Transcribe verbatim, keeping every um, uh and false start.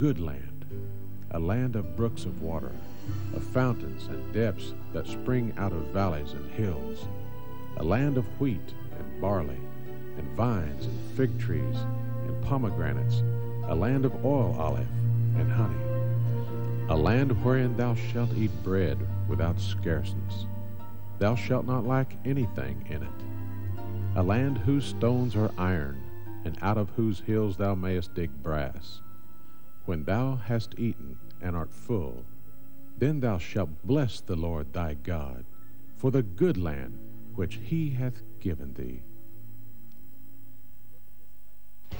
good land, a land of brooks of water, of fountains and depths that spring out of valleys and hills, a land of wheat and barley, and vines and fig trees and pomegranates, a land of oil olive and honey, a land wherein thou shalt eat bread without scarceness. Thou shalt not lack anything in it, a land whose stones are iron, and out of whose hills thou mayest dig brass. When thou hast eaten and art full, then thou shalt bless the Lord thy God for the good land which he hath given thee.